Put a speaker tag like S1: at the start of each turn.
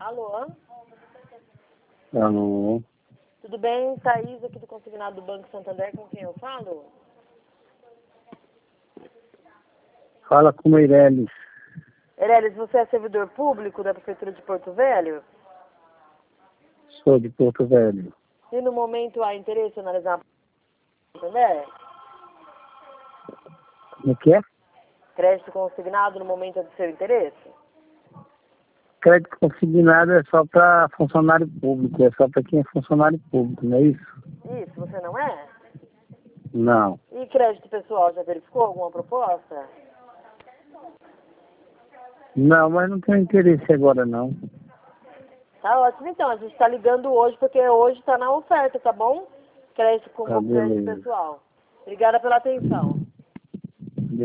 S1: Alô?
S2: Alô?
S1: Tudo bem? Thaís aqui do Consignado do Banco Santander, com quem eu falo?
S2: Fala com o Meirelles.
S1: Meirelles, você é servidor público da Prefeitura de Porto Velho?
S2: Sou de Porto Velho.
S1: E no momento há interesse em analisar a Santander?
S2: Como que é?
S1: Crédito consignado no momento é do seu interesse?
S2: Crédito consignado é só para funcionário público, é só para quem é funcionário público, não é isso?
S1: Isso, você não é?
S2: Não.
S1: E crédito pessoal, já verificou alguma proposta?
S2: Não, mas não tenho interesse agora não.
S1: Tá ótimo, então. A gente tá ligando hoje porque hoje tá na oferta, tá bom? Crédito com
S2: Tá,
S1: crédito
S2: beleza.
S1: pessoal. Obrigada pela atenção.